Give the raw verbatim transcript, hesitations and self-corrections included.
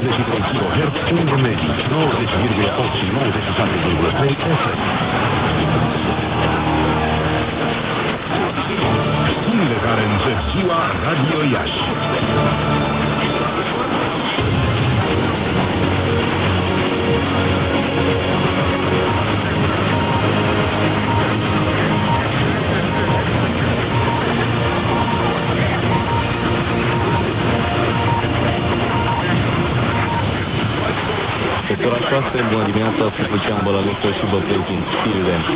cincizeci și trei kilohertz, undă medii, nouăzeci virgulă opt și nouăzeci și șase virgulă trei F M. Știrile care încep ziua Radio Iași. Ora șase, bună dimineața, sunt Lucian Bălăguță și vă prezint știrile.